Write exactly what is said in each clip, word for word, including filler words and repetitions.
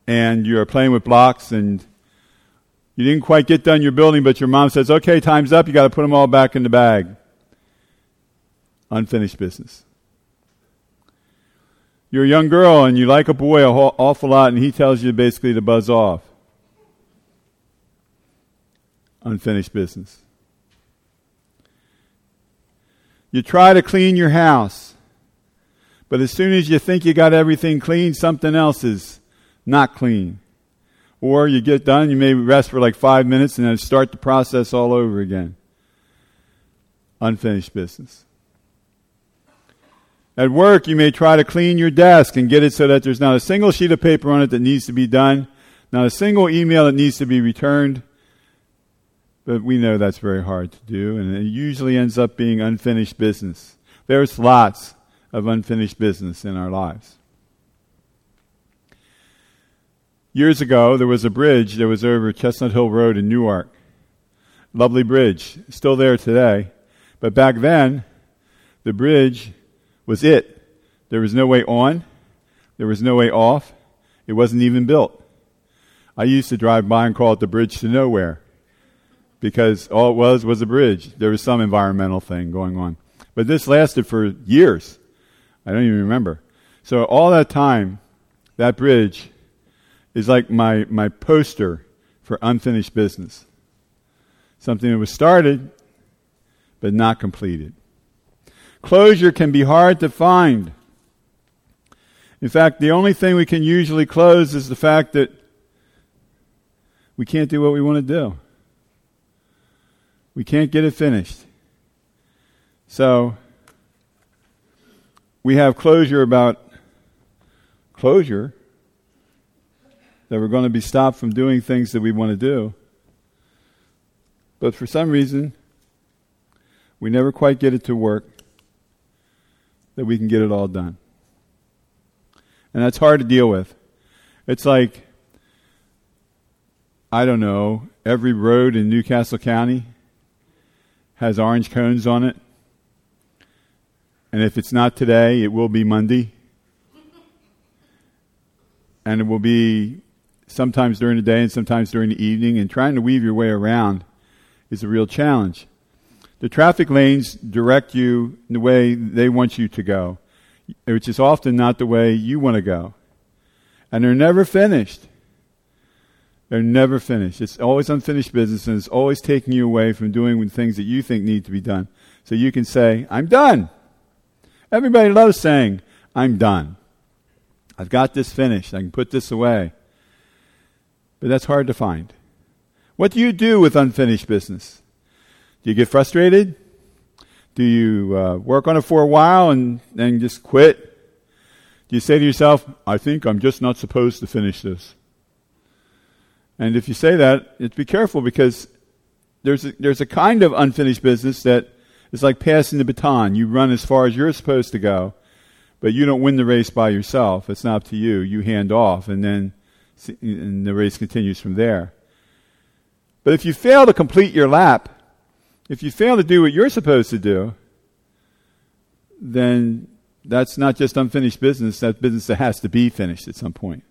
and you're playing with blocks, and you didn't quite get done your building, but your mom says, okay, time's up, you got to put them all back in the bag. Unfinished business. You're a young girl, and you like a boy an awful lot, and he tells you basically to buzz off. Unfinished business. You try to clean your house, but as soon as you think you got everything clean, something else is not clean. Or you get done, you may rest for like five minutes and then start the process all over again. Unfinished business. At work, you may try to clean your desk and get it so that there's not a single sheet of paper on it that needs to be done, not a single email that needs to be returned. But we know that's very hard to do, and it usually ends up being unfinished business. There's lots of unfinished business in our lives. Years ago, there was a bridge that was over Chestnut Hill Road in Newark. Lovely bridge, still there today. But back then, the bridge was it. There was no way on. There was no way off. It wasn't even built. I used to drive by and call it the bridge to nowhere, because all it was was a bridge. There was some environmental thing going on. But this lasted for years. I don't even remember. So all that time, that bridge is like my, my poster for unfinished business. Something that was started, but not completed. Closure can be hard to find. In fact, the only thing we can usually close is the fact that we can't do what we want to do. We can't get it finished. So, we have closure about closure, that we're going to be stopped from doing things that we want to do. But for some reason, we never quite get it to work, that we can get it all done. And that's hard to deal with. It's like, I don't know, every road in Newcastle County has orange cones on it. And if it's not today, it will be Monday. And it will be sometimes during the day and sometimes during the evening. And trying to weave your way around is a real challenge. The traffic lanes direct you in the way they want you to go, which is often not the way you want to go. And they're never finished. They're never finished. It's always unfinished business, and it's always taking you away from doing the things that you think need to be done. So you can say, I'm done. Everybody loves saying, I'm done. I've got this finished. I can put this away. But that's hard to find. What do you do with unfinished business? Do you get frustrated? Do you uh, work on it for a while and then just quit? Do you say to yourself, I think I'm just not supposed to finish this? And if you say that, you have to be careful, because there's a, there's a kind of unfinished business that is like passing the baton. You run as far as you're supposed to go, but you don't win the race by yourself. It's not up to you. You hand off, and then and the race continues from there. But if you fail to complete your lap, if you fail to do what you're supposed to do, then that's not just unfinished business. That's business that has to be finished at some point.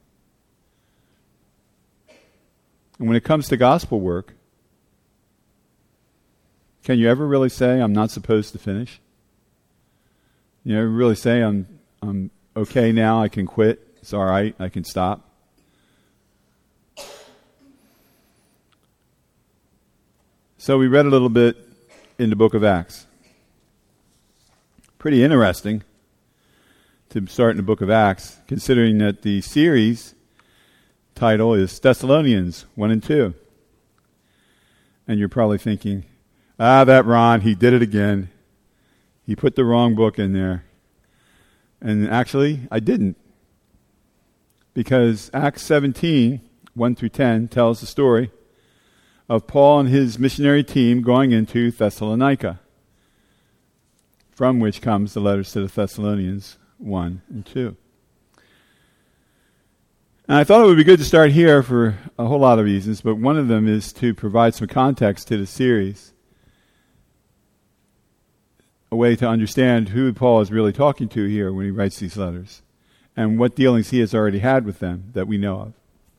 And when it comes to gospel work, can you ever really say, I'm not supposed to finish? You ever really say, I'm I'm okay now, I can quit, it's all right, I can stop? So we read a little bit in the book of Acts. Pretty interesting to start in the book of Acts, considering that the series title is Thessalonians one and two. And you're probably thinking, ah, that Ron, he did it again. He put the wrong book in there. And actually, I didn't. Because Acts seventeen, one through ten, tells the story of Paul and his missionary team going into Thessalonica, from which comes the letters to the Thessalonians one and two. And I thought it would be good to start here for a whole lot of reasons, but one of them is to provide some context to the series, a way to understand who Paul is really talking to here when he writes these letters, and what dealings he has already had with them that we know of.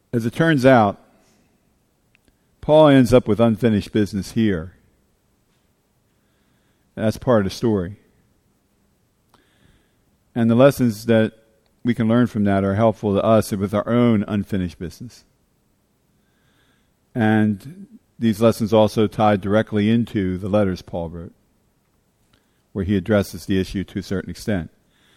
as it turns out, Paul ends up with unfinished business here. That's part of the story. And the lessons that we can learn from that are helpful to us with our own unfinished business. And these lessons also tied directly into the letters Paul wrote, where he addresses the issue to a certain extent.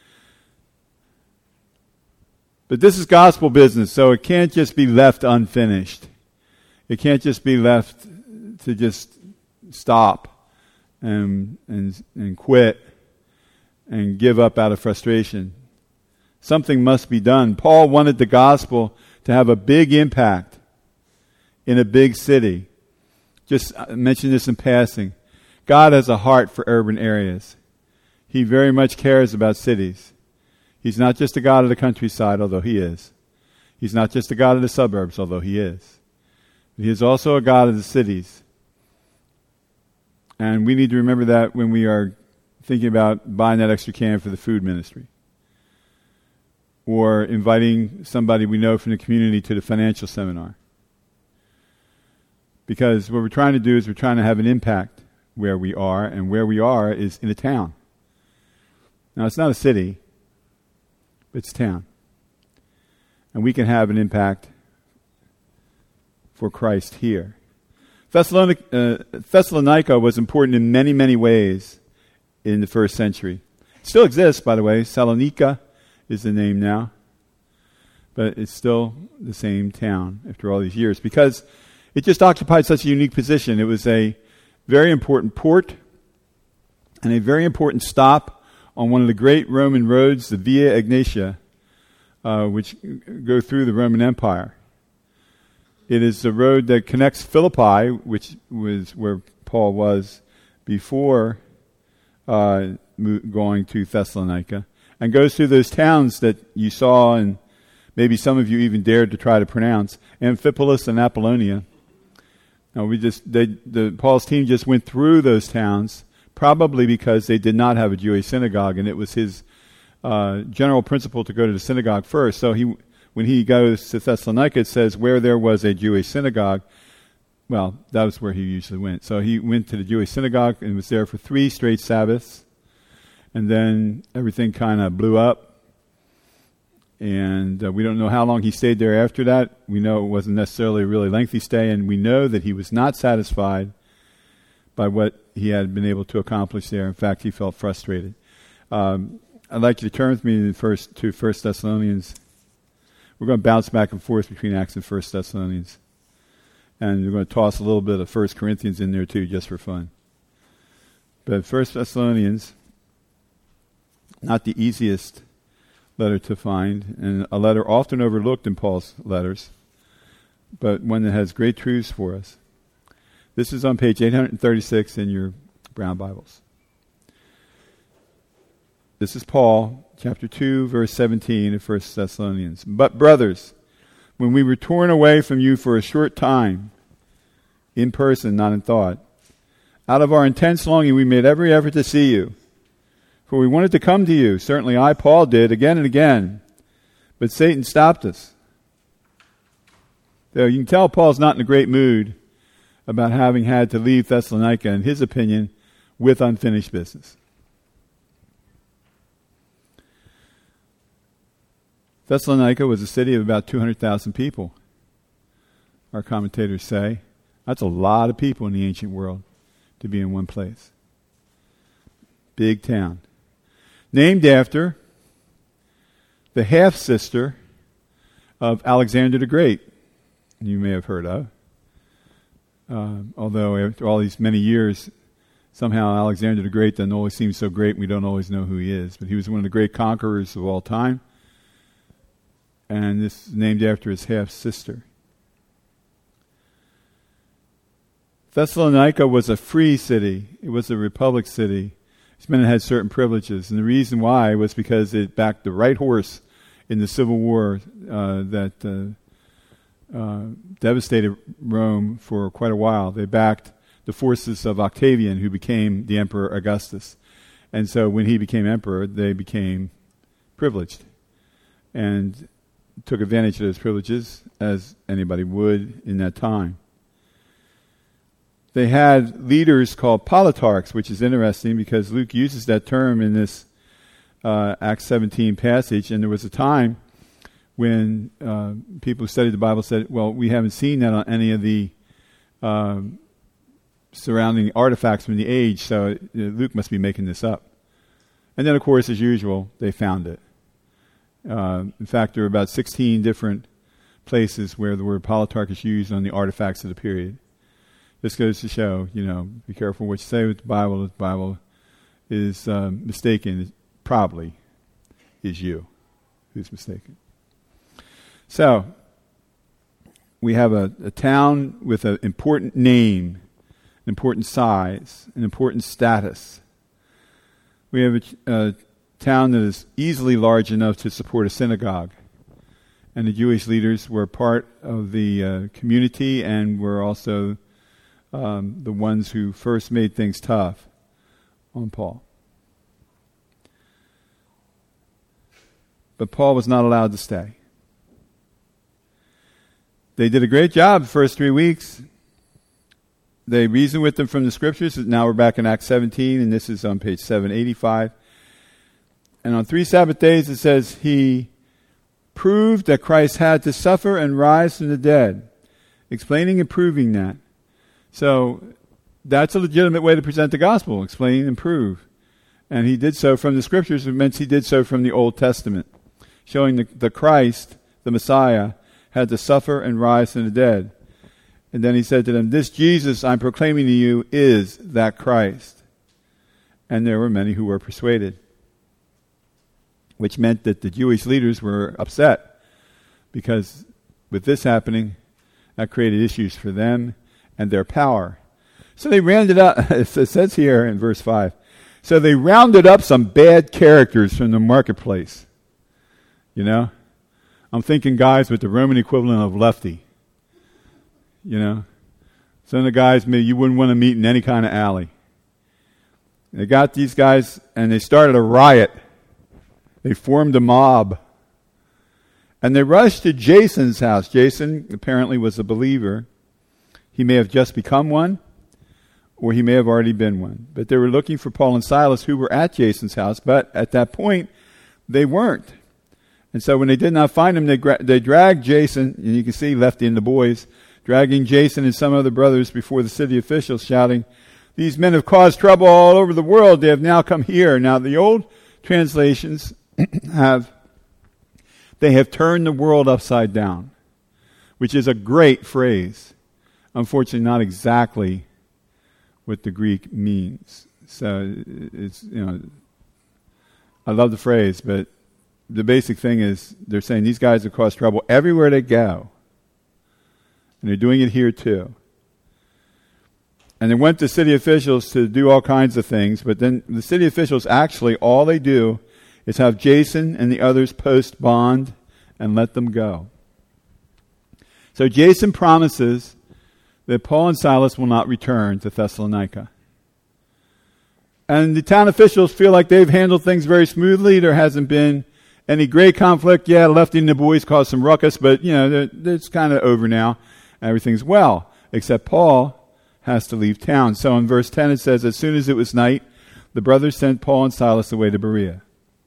But this is gospel business, so it can't just be left unfinished. It can't just be left to just stop and and and quit and give up out of frustration. Something must be done. Paul wanted the gospel to have a big impact in a big city. Just mention this in passing. God has a heart for urban areas. He very much cares about cities. He's not just a God of the countryside, although he is. He's not just a God of the suburbs, although he is. He is also a God of the cities. And we need to remember that when we are thinking about buying that extra can for the food ministry, or inviting somebody we know from the community to the financial seminar. Because what we're trying to do is we're trying to have an impact where we are, and where we are is in a town. Now, it's not a city, but it's a town. And we can have an impact for Christ here. Thessalonica, uh, Thessalonica was important in many, many ways in the first century. It still exists, by the way. Salonika is the name now. But it's still the same town after all these years, because it just occupied such a unique position. It was a very important port and a very important stop on one of the great Roman roads, the Via Egnatia, uh, which go through the Roman Empire. It is the road that connects Philippi, which was where Paul was before uh, going to Thessalonica, and goes through those towns that you saw, and maybe some of you even dared to try to pronounce, Amphipolis and Apollonia. Now, we just they, the Paul's team just went through those towns, probably because they did not have a Jewish synagogue, and it was his uh, general principle to go to the synagogue first. So he, when he goes to Thessalonica, it says where there was a Jewish synagogue. Well, that was where he usually went. So he went to the Jewish synagogue and was there for three straight Sabbaths, and then everything kind of blew up. And uh, we don't know how long he stayed there after that. We know it wasn't necessarily a really lengthy stay, and we know that he was not satisfied by what he had been able to accomplish there. In fact, he felt frustrated. Um, I'd like you to turn with me to first to First Thessalonians. We're going to bounce back and forth between Acts and First Thessalonians, and we're going to toss a little bit of First Corinthians in there too, just for fun. But First Thessalonians, not the easiest letter to find, and a letter often overlooked in Paul's letters, but one that has great truths for us. This is on page eight thirty-six in your brown Bibles. This is Paul, chapter two, verse seventeen of First Thessalonians. But brothers, when we were torn away from you for a short time, in person, not in thought, out of our intense longing we made every effort to see you. For we wanted to come to you. Certainly I, Paul, did again and again. But Satan stopped us. So you can tell Paul's not in a great mood about having had to leave Thessalonica, in his opinion, with unfinished business. Thessalonica was a city of about two hundred thousand people, our commentators say. That's a lot of people in the ancient world to be in one place. Big town. Named after the half-sister of Alexander the Great, you may have heard of. Uh, although after all these many years, somehow Alexander the Great doesn't always seem so great, we don't always know who he is. But he was one of the great conquerors of all time. And this is named after his half-sister. Thessalonica was a free city. It was a republic city. These men had certain privileges, and the reason why was because it backed the right horse in the civil war uh, that uh, uh, devastated Rome for quite a while. They backed the forces of Octavian, who became the Emperor Augustus. And so when he became emperor, they became privileged. And took advantage of those privileges, as anybody would in that time. They had leaders called politarchs, which is interesting because Luke uses that term in this uh, Acts seventeen passage, and there was a time when uh, people who studied the Bible said, well, we haven't seen that on any of the um, surrounding artifacts from the age, so uh, Luke must be making this up. And then, of course, as usual, they found it. Uh, in fact, there are about sixteen different places where the word politarch is used on the artifacts of the period. This goes to show, you know, be careful what you say with the Bible. If the Bible is um, mistaken, it probably is you who's mistaken. So, we have a, a town with an important name, an important size, an important status. We have a, a town that is easily large enough to support a synagogue. And the Jewish leaders were part of the uh, community and were also um, the ones who first made things tough on Paul. But Paul was not allowed to stay. They did a great job the first three weeks. They reasoned with them from the scriptures. Now we're back in Acts seventeen, and this is on page seven eighty-five. And on three Sabbath days, it says, he proved that Christ had to suffer and rise from the dead, explaining and proving that. So that's a legitimate way to present the gospel, explain and prove. And he did so from the scriptures. It meant he did so from the Old Testament, showing the, the Christ, the Messiah, had to suffer and rise from the dead. And then he said to them, this Jesus I'm proclaiming to you is that Christ. And there were many who were persuaded, which meant that the Jewish leaders were upset because with this happening, that created issues for them and their power. So they rounded up, it says here in verse five, so they rounded up some bad characters from the marketplace. You know? I'm thinking guys with the Roman equivalent of lefty. You know? Some of the guys maybe you wouldn't want to meet in any kind of alley. They got these guys and they started a riot. They formed a mob. And they rushed to Jason's house. Jason apparently was a believer. He may have just become one, or he may have already been one. But they were looking for Paul and Silas, who were at Jason's house, but at that point, they weren't. And so when they did not find him, they, gra- they dragged Jason, and you can see Lefty and the boys, dragging Jason and some other brothers before the city officials, shouting, these men have caused trouble all over the world. They have now come here. Now, the old translations have, they have turned the world upside down, which is a great phrase. Unfortunately, not exactly what the Greek means. So it's, you know, I love the phrase, but the basic thing is they're saying these guys have caused trouble everywhere they go. And they're doing it here too. And they went to city officials to do all kinds of things, but then the city officials actually, all they do is have Jason and the others post bond and let them go. So Jason promises that Paul and Silas will not return to Thessalonica. And the town officials feel like they've handled things very smoothly. There hasn't been any great conflict. Yeah, Lefty and the boys caused some ruckus, but, you know, it's kind of over now. Everything's well, except Paul has to leave town. So in verse ten it says, as soon as it was night, the brothers sent Paul and Silas away to Berea.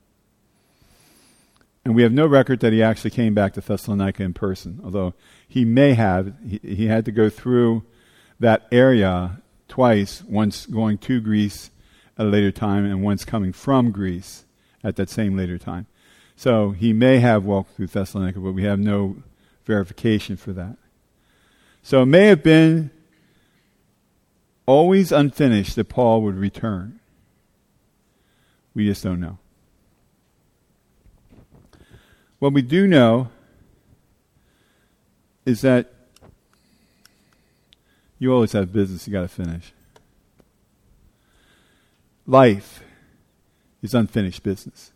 And we have no record that he actually came back to Thessalonica in person, although he may have. He, he had to go through that area twice, once going to Greece at a later time and once coming from Greece at that same later time. So he may have walked through Thessalonica, but we have no verification for that. So it may have been always unfinished that Paul would return. We just don't know. What we do know is that you always have business you got to finish. Life is unfinished business.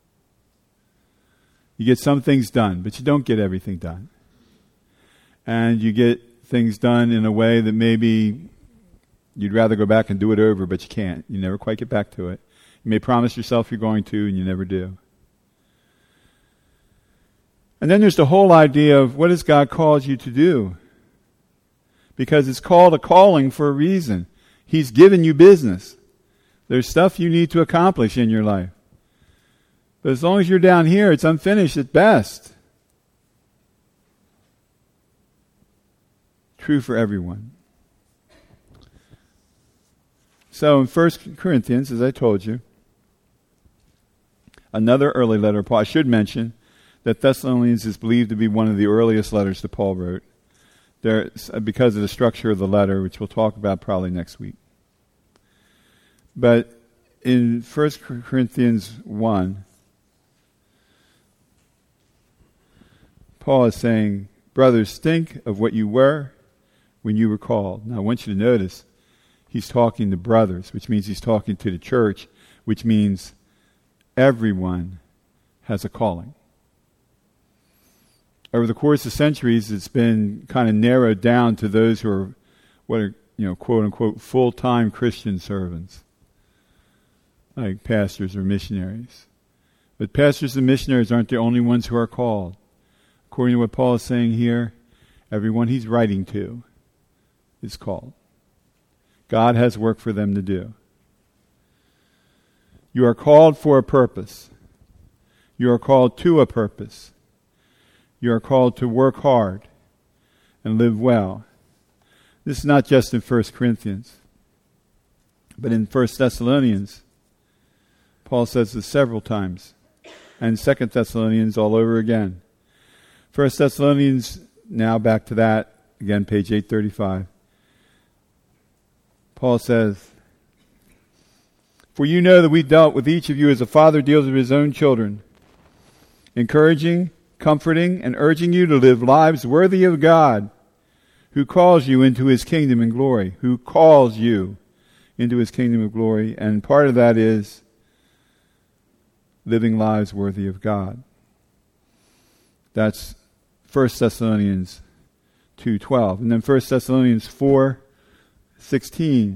You get some things done, but you don't get everything done. And you get things done in a way that maybe you'd rather go back and do it over, but you can't. You never quite get back to it. You may promise yourself you're going to, and you never do. And then there's the whole idea of what has God called you to do? Because it's called a calling for a reason. He's given you business. There's stuff you need to accomplish in your life. But as long as you're down here, it's unfinished at best. True for everyone. So in First Corinthians, as I told you, another early letter of Paul. I should mention that Thessalonians is believed to be one of the earliest letters that Paul wrote, there, because of the structure of the letter, which we'll talk about probably next week. But in First Corinthians one, Paul is saying, brothers, think of what you were when you were called. Now I want you to notice, he's talking to brothers, which means he's talking to the church, which means everyone has a calling. Over the course of centuries, it's been kind of narrowed down to those who are, what are, you know, quote unquote, full-time Christian servants, like pastors or missionaries. But pastors and missionaries aren't the only ones who are called. According to what Paul is saying here, everyone he's writing to is called. God has work for them to do. You are called for a purpose. You are called to a purpose. You are called to work hard and live well. This is not just in First Corinthians, but in First Thessalonians. Paul says this several times, and Second Thessalonians all over again. First Thessalonians, now back to that, again, page eight thirty-five. Paul says, for you know that we dealt with each of you as a father deals with his own children, encouraging, comforting, and urging you to live lives worthy of God, who calls you into his kingdom and glory, who calls you into his kingdom of glory. And part of that is living lives worthy of God. That's First Thessalonians two twelve. And then First Thessalonians four sixteen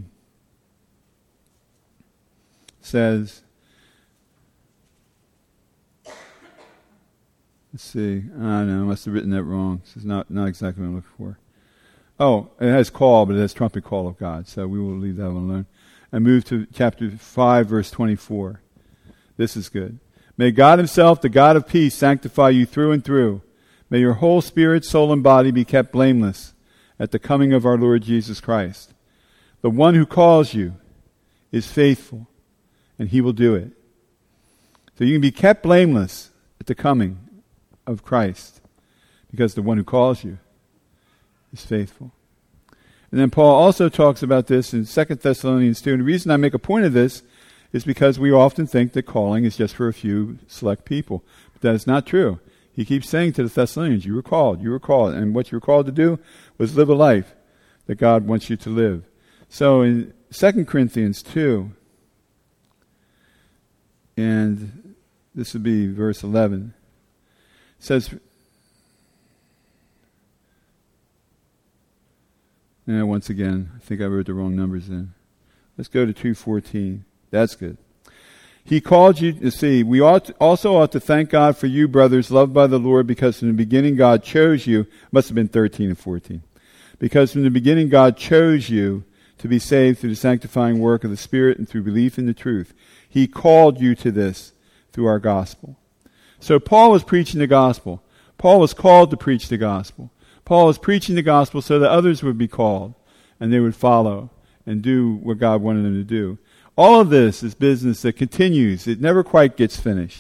says, let's see, I don't know, I must have written that wrong. This is not, not exactly what I'm looking for. Oh, it has call, but it has trumpet call of God, so we will leave that one alone. And move to chapter five, verse twenty-four. This is good. May God himself, the God of peace, sanctify you through and through. May your whole spirit, soul, and body be kept blameless at the coming of our Lord Jesus Christ. The one who calls you is faithful, and he will do it. So you can be kept blameless at the coming of Christ, because the one who calls you is faithful. And then Paul also talks about this in Second Thessalonians two. And the reason I make a point of this is because we often think that calling is just for a few select people. But that is not true. He keeps saying to the Thessalonians, you were called, you were called. And what you were called to do was live a life that God wants you to live. So in Second Corinthians two, and this would be verse eleven, it says, and once again, I think I wrote the wrong numbers in. Let's go to two fourteen. That's good. He called you, to see, we ought to, also ought to thank God for you, brothers, loved by the Lord, because from the beginning God chose you. Must have been thirteen and fourteen. Because from the beginning God chose you to be saved through the sanctifying work of the Spirit and through belief in the truth. He called you to this through our gospel. So Paul was preaching the gospel. Paul was called to preach the gospel. Paul was preaching the gospel so that others would be called and they would follow and do what God wanted them to do. All of this is business that continues. It never quite gets finished.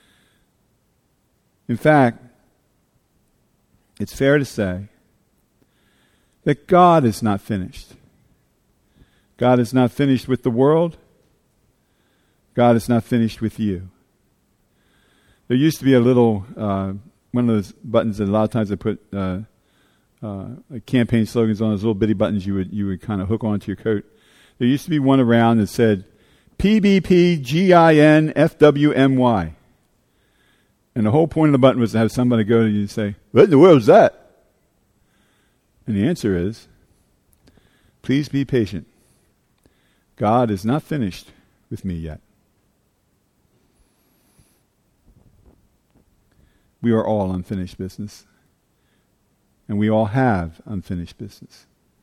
In fact, it's fair to say that God is not finished. God is not finished with the world. God is not finished with you. There used to be a little, uh, one of those buttons that a lot of times they put uh, uh, like campaign slogans on, those little bitty buttons you would you would kind of hook onto your coat. There used to be one around that said P B P G I N F W M Y. And the whole point of the button was to have somebody go to you and say, what in the world is that? And the answer is, please be patient. God is not finished with me yet. We are all unfinished business. And we all have unfinished business.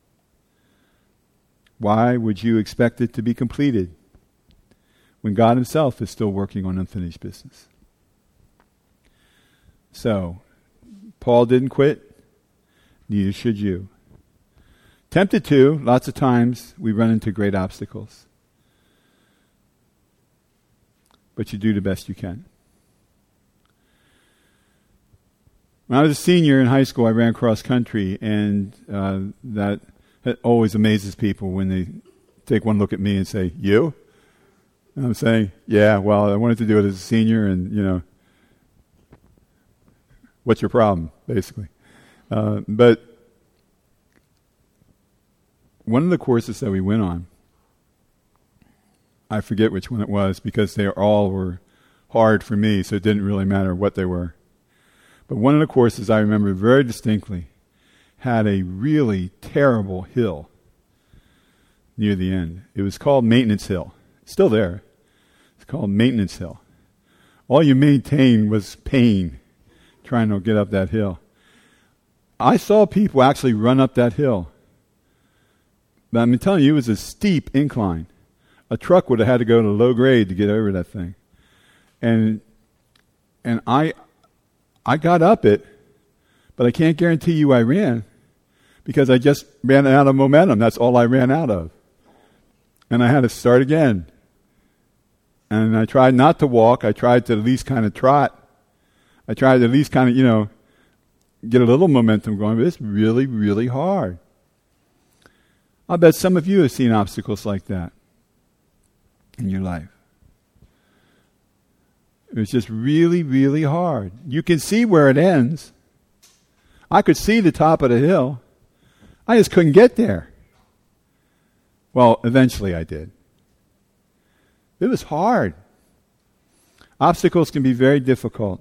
Why would you expect it to be completed when God himself is still working on unfinished business? So, Paul didn't quit. Neither should you. Tempted to, lots of times we run into great obstacles. But you do the best you can. When I was a senior in high school, I ran cross country, and uh, that, that always amazes people when they take one look at me and say, "You?" And I'm saying, "Yeah, well, I wanted to do it as a senior, and, you know, what's your problem?" basically. Uh, but one of the courses that we went on, I forget which one it was because they all were hard for me, so it didn't really matter what they were. But one of the courses I remember very distinctly had a really terrible hill near the end. It was called Maintenance Hill. It's still there. It's called Maintenance Hill. All you maintained was pain trying to get up that hill. I saw people actually run up that hill. But I'm telling you, it was a steep incline. A truck would have had to go to low grade to get over that thing. And and I I got up it, but I can't guarantee you I ran because I just ran out of momentum. That's all I ran out of. And I had to start again. And I tried not to walk. I tried to at least kind of trot. I tried to at least kind of, you know, get a little momentum going, but it's really, really hard. I'll bet some of you have seen obstacles like that in your life. It was just really, really hard. You can see where it ends. I could see the top of the hill. I just couldn't get there. Well, eventually I did. It was hard. Obstacles can be very difficult.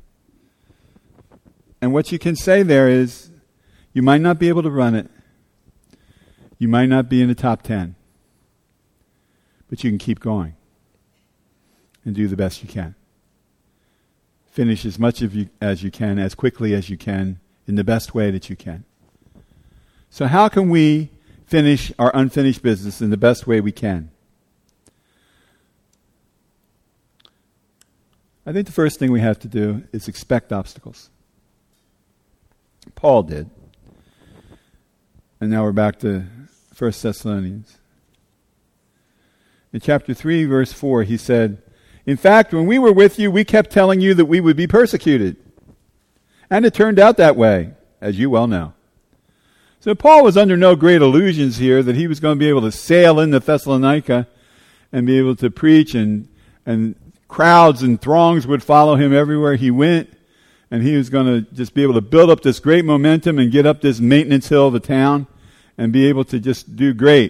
And what you can say there is, you might not be able to run it. You might not be in the top ten. But you can keep going and do the best you can. Finish as much of you as you can, as quickly as you can, in the best way that you can. So how can we finish our unfinished business in the best way we can? I think the first thing we have to do is expect obstacles. Paul did. And now we're back to First Thessalonians. In chapter three, verse four, he said, "In fact, when we were with you, we kept telling you that we would be persecuted. And it turned out that way, as you well know." So Paul was under no great illusions here that he was going to be able to sail into Thessalonica and be able to preach, and, and crowds and throngs would follow him everywhere he went. And he was going to just be able to build up this great momentum and get up this maintenance hill of the town and be able to just do great.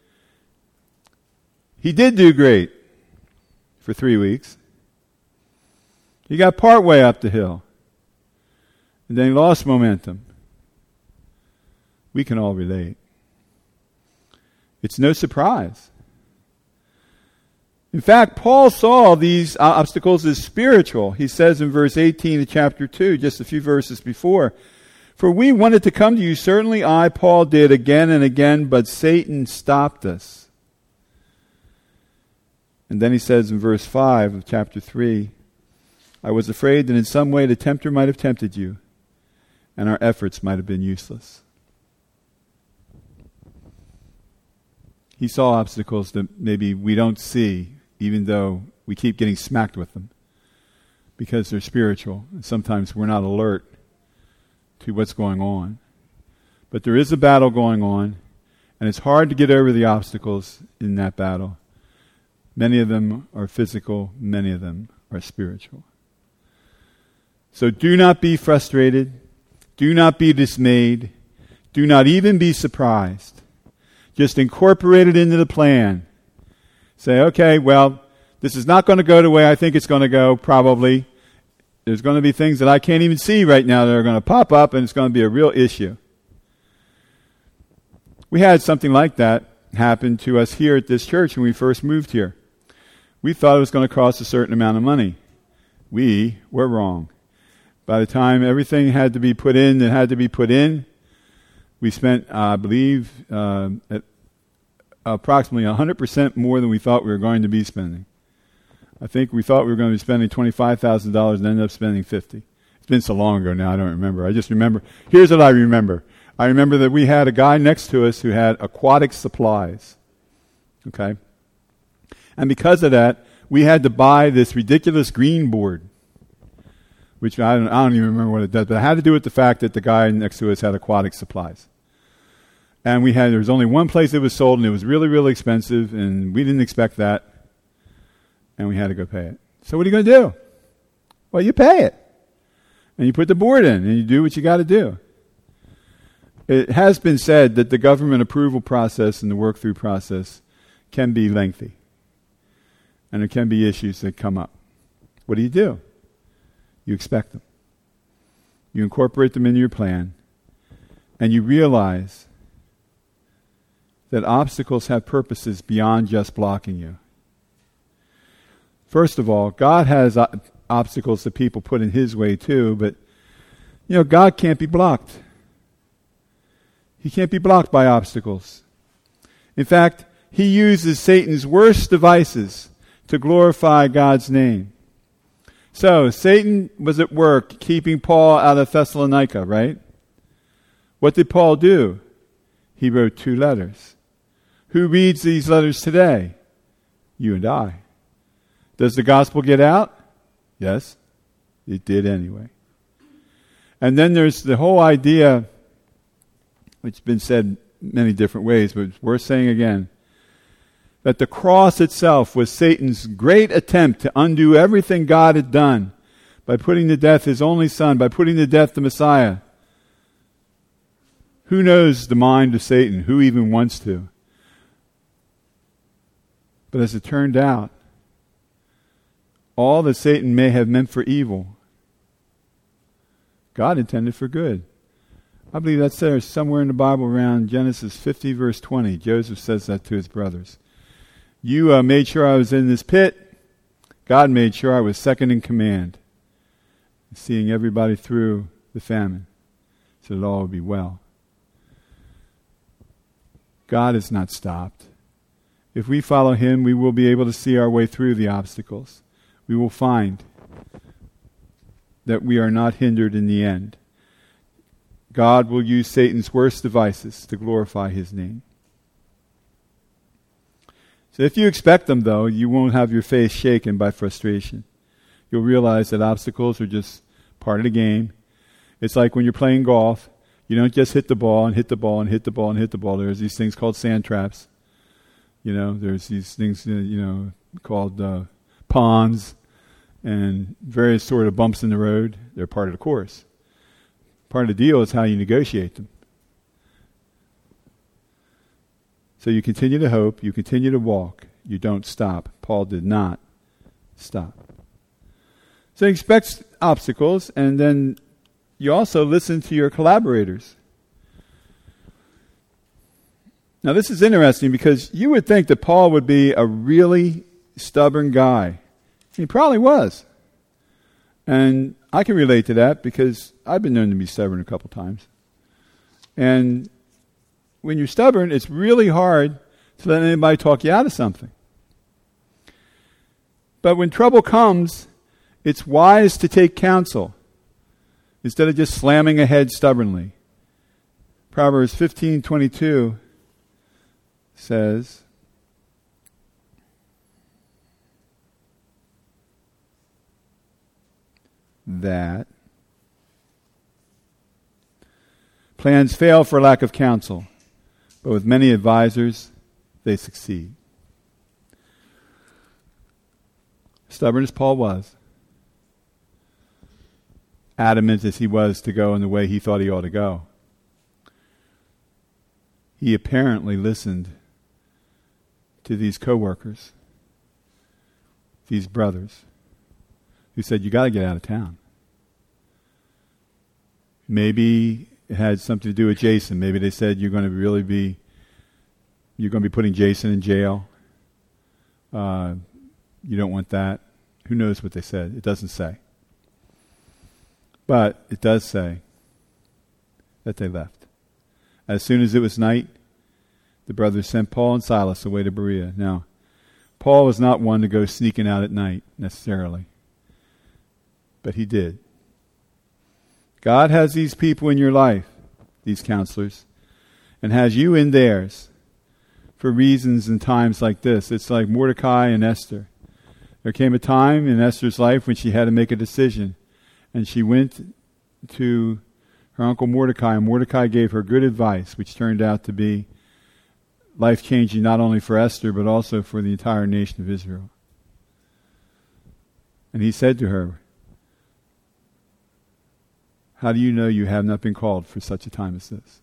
He did do great for three weeks. He got part way up the hill. And then he lost momentum. We can all relate. It's no surprise. In fact, Paul saw these obstacles as spiritual. He says in verse eighteen of chapter two, just a few verses before, "For we wanted to come to you, certainly I, Paul, did again and again, but Satan stopped us." And then he says in verse five of chapter three, "I was afraid that in some way the tempter might have tempted you, and our efforts might have been useless." He saw obstacles that maybe we don't see, even though we keep getting smacked with them, because they're spiritual. And sometimes we're not alert to what's going on. But there is a battle going on, and it's hard to get over the obstacles in that battle. Many of them are physical, many of them are spiritual. So do not be frustrated. Do not be dismayed. Do not even be surprised. Just incorporate it into the plan. Say, okay, well, this is not going to go the way I think it's going to go, probably. There's going to be things that I can't even see right now that are going to pop up, and it's going to be a real issue. We had something like that happen to us here at this church when we first moved here. We thought it was going to cost a certain amount of money. We were wrong. By the time everything had to be put in that had to be put in, we spent, uh, I believe, uh, at approximately one hundred percent more than we thought we were going to be spending. I think we thought we were going to be spending twenty-five thousand dollars and ended up spending fifty thousand dollars. It's been so long ago now, I don't remember. I just remember, here's what I remember. I remember that we had a guy next to us who had aquatic supplies. Okay? And because of that, we had to buy this ridiculous green board, which I don't, I don't even remember what it does, but it had to do with the fact that the guy next to us had aquatic supplies. And we had, there was only one place it was sold, and it was really, really expensive, and we didn't expect that, and we had to go pay it. So what are you going to do? Well, you pay it. And you put the board in, and you do what you got to do. It has been said that the government approval process and the work-through process can be lengthy. And there can be issues that come up. What do you do? You expect them. You incorporate them into your plan. And you realize that obstacles have purposes beyond just blocking you. First of all, God has o- obstacles that people put in His way too, but, you know, God can't be blocked. He can't be blocked by obstacles. In fact, He uses Satan's worst devices to glorify God's name. So, Satan was at work keeping Paul out of Thessalonica, right? What did Paul do? He wrote two letters. Who reads these letters today? You and I. Does the gospel get out? Yes, it did anyway. And then there's the whole idea, which has been said many different ways, but it's worth saying again, that the cross itself was Satan's great attempt to undo everything God had done by putting to death His only Son, by putting to death the Messiah. Who knows the mind of Satan? Who even wants to? But as it turned out, all that Satan may have meant for evil, God intended for good. I believe that's there somewhere in the Bible around Genesis fifty, verse twenty. Joseph says that to his brothers. You uh, made sure I was in this pit. God made sure I was second in command, seeing everybody through the famine, so that all would be well. God is not stopped. If we follow Him, we will be able to see our way through the obstacles. We will find that we are not hindered in the end. God will use Satan's worst devices to glorify His name. So if you expect them, though, you won't have your face shaken by frustration. You'll realize that obstacles are just part of the game. It's like when you're playing golf. You don't just hit the ball and hit the ball and hit the ball and hit the ball. There's these things called sand traps. You know, there's these things, uh, you know, called uh, ponds and various sort of bumps in the road. They're part of the course. Part of the deal is how you negotiate them. So you continue to hope, you continue to walk, you don't stop. Paul did not stop. So he expects obstacles, and then you also listen to your collaborators. Now this is interesting because you would think that Paul would be a really stubborn guy. He probably was. And I can relate to that because I've been known to be stubborn a couple times. And when you're stubborn, it's really hard to let anybody talk you out of something. But when trouble comes, it's wise to take counsel instead of just slamming ahead stubbornly. Proverbs fifteen twenty-two says, that plans fail for lack of counsel, but with many advisors, they succeed. Stubborn as Paul was, adamant as he was to go in the way he thought he ought to go, he apparently listened to these co-workers, these brothers, who said, you got to get out of town. Maybe it had something to do with Jason. Maybe they said, you're going to really be, you're going to be putting Jason in jail. Uh, you don't want that. Who knows what they said? It doesn't say. But it does say that they left. As soon as it was night, the brothers sent Paul and Silas away to Berea. Now, Paul was not one to go sneaking out at night, necessarily. But he did. God has these people in your life, these counselors, and has you in theirs for reasons and times like this. It's like Mordecai and Esther. There came a time in Esther's life when she had to make a decision, and she went to her uncle Mordecai, and Mordecai gave her good advice, which turned out to be life-changing not only for Esther, but also for the entire nation of Israel. And he said to her, "How do you know you have not been called for such a time as this?"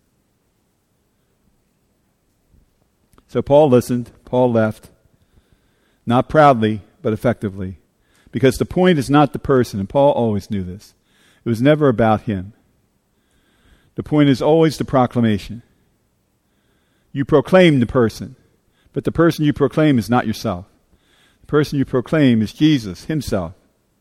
So Paul listened. Paul left. Not proudly, but effectively. Because the point is not the person, and Paul always knew this. It was never about him. The point is always the proclamation. You proclaim the person, but the person you proclaim is not yourself. The person you proclaim is Jesus himself.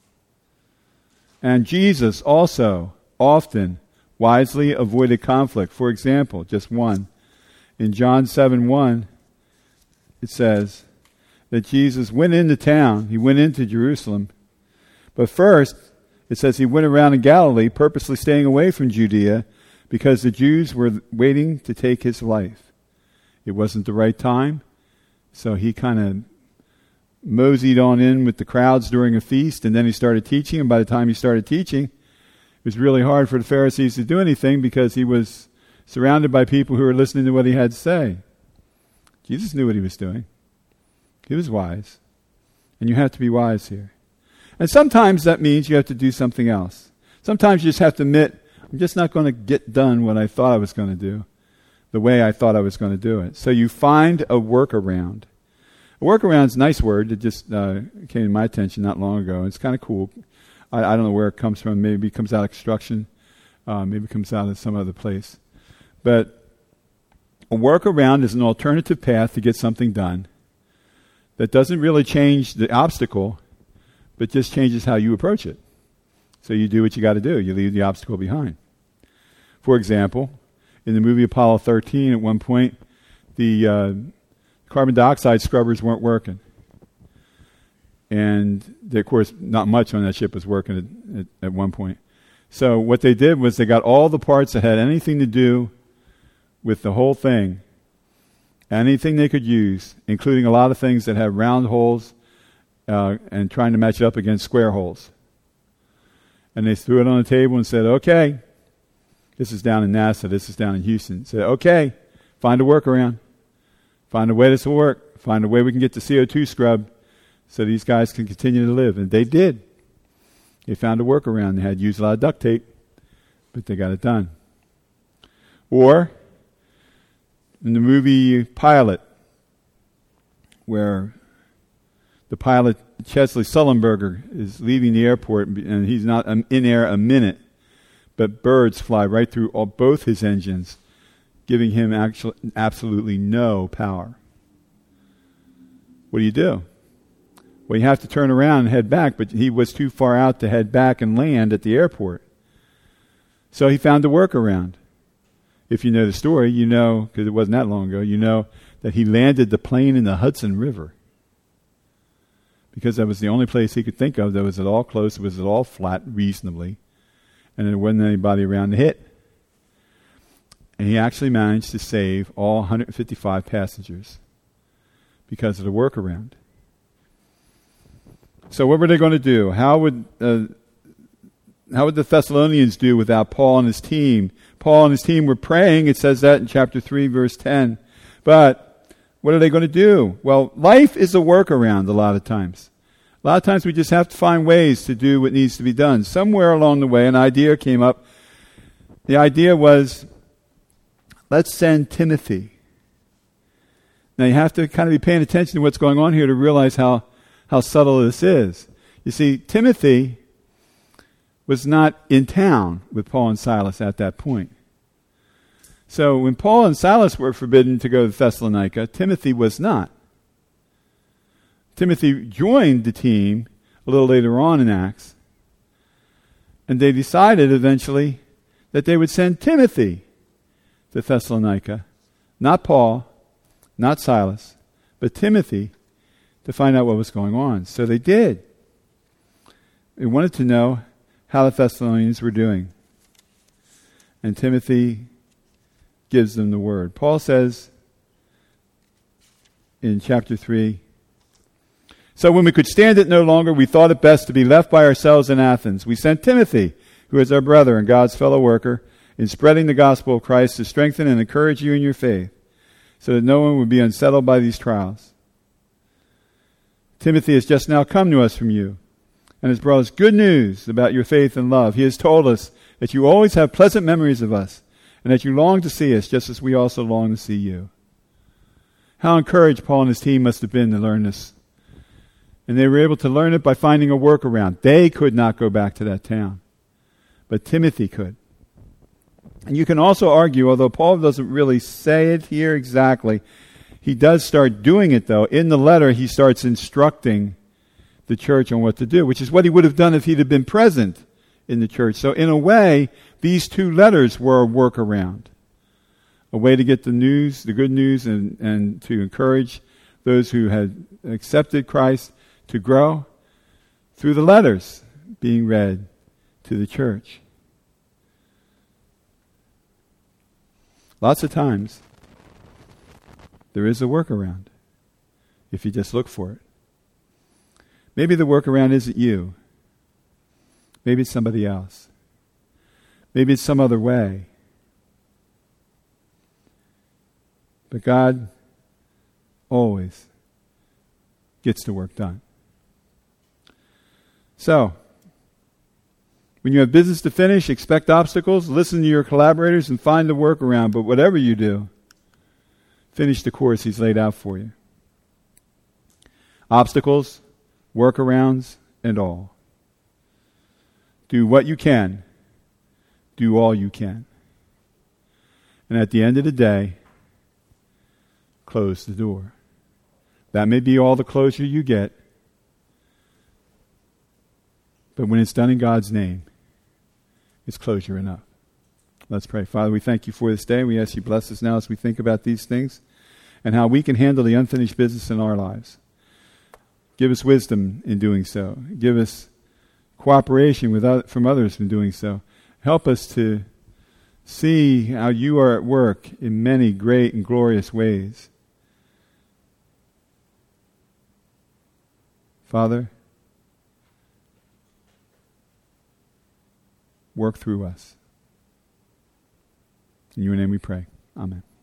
And Jesus also often wisely avoided conflict. For example, just one. In John seven one, it says that Jesus went into town. He went into Jerusalem. But first, it says he went around in Galilee, purposely staying away from Judea, because the Jews were waiting to take his life. It wasn't the right time, so he kind of moseyed on in with the crowds during a feast, and then he started teaching, and by the time he started teaching, it was really hard for the Pharisees to do anything because he was surrounded by people who were listening to what he had to say. Jesus knew what he was doing. He was wise. And you have to be wise here. And sometimes that means you have to do something else. Sometimes you just have to admit, I'm just not going to get done what I thought I was going to do, the way I thought I was going to do it. So you find a workaround. A workaround is a nice word that just uh, came to my attention not long ago. It's kind of cool. I, I don't know where it comes from. Maybe it comes out of construction. Uh, maybe it comes out of some other place. But a workaround is an alternative path to get something done that doesn't really change the obstacle, but just changes how you approach it. So you do what you got to do. You leave the obstacle behind. For example, in the movie Apollo thirteen, at one point, the uh, carbon dioxide scrubbers weren't working. And, they, of course, not much on that ship was working at, at, at one point. So what they did was they got all the parts that had anything to do with the whole thing, anything they could use, including a lot of things that have round holes, uh, and trying to match it up against square holes. And they threw it on the table and said, okay, this is down in NASA, this is down in Houston. Said, okay, find a workaround. Find a way this will work. Find a way we can get the C O two scrubbed so these guys can continue to live. And they did. They found a workaround. They had to use a lot of duct tape, but they got it done. Or in the movie Pilot, where the pilot, Chesley Sullenberger, is leaving the airport, and he's not in air a minute, but birds fly right through all, both his engines, giving him actual, absolutely no power. What do you do? Well, you have to turn around and head back, but he was too far out to head back and land at the airport. So he found a workaround. If you know the story, you know, because it wasn't that long ago, you know that he landed the plane in the Hudson River. Because that was the only place he could think of that was at all close, it was at all flat reasonably, and there wasn't anybody around to hit. And he actually managed to save all one hundred fifty-five passengers because of the workaround. So what were they going to do? How would uh, how would the Thessalonians do without Paul and his team? Paul and his team were praying. It says that in chapter three, verse ten. But what are they going to do? Well, life is a workaround a lot of times. A lot of times we just have to find ways to do what needs to be done. Somewhere along the way, an idea came up. The idea was, let's send Timothy. Now, you have to kind of be paying attention to what's going on here to realize how, how subtle this is. You see, Timothy was not in town with Paul and Silas at that point. So when Paul and Silas were forbidden to go to Thessalonica, Timothy was not. Timothy joined the team a little later on in Acts. And they decided eventually that they would send Timothy to Thessalonica, not Paul, not Silas, but Timothy, to find out what was going on. So they did. They wanted to know how the Thessalonians were doing. And Timothy gives them the word. Paul says in chapter three, "So when we could stand it no longer, we thought it best to be left by ourselves in Athens. We sent Timothy, who is our brother and God's fellow worker, in spreading the gospel of Christ to strengthen and encourage you in your faith, so that no one would be unsettled by these trials. Timothy has just now come to us from you and has brought us good news about your faith and love. He has told us that you always have pleasant memories of us and that you long to see us just as we also long to see you." How encouraged Paul and his team must have been to learn this. And they were able to learn it by finding a workaround. They could not go back to that town, but Timothy could. And you can also argue, although Paul doesn't really say it here exactly, he does start doing it though. In the letter, he starts instructing the church on what to do, which is what he would have done if he'd have been present in the church. So in a way, these two letters were a workaround, a way to get the news, the good news, and, and to encourage those who had accepted Christ to grow through the letters being read to the church. Lots of times, there is a workaround if you just look for it. Maybe the workaround isn't you. Maybe it's somebody else. Maybe it's some other way. But God always gets the work done. So, when you have business to finish, expect obstacles, listen to your collaborators, and find the workaround. But whatever you do, finish the course He's laid out for you. Obstacles, workarounds, and all. Do what you can. Do all you can. And at the end of the day, close the door. That may be all the closure you get. But when it's done in God's name, it's closure enough. Let's pray. Father, we thank you for this day. We ask you bless us now as we think about these things and how we can handle the unfinished business in our lives. Give us wisdom in doing so. Give us cooperation with other, from others in doing so. Help us to see how you are at work in many great and glorious ways. Father, work through us. In your name we pray. Amen.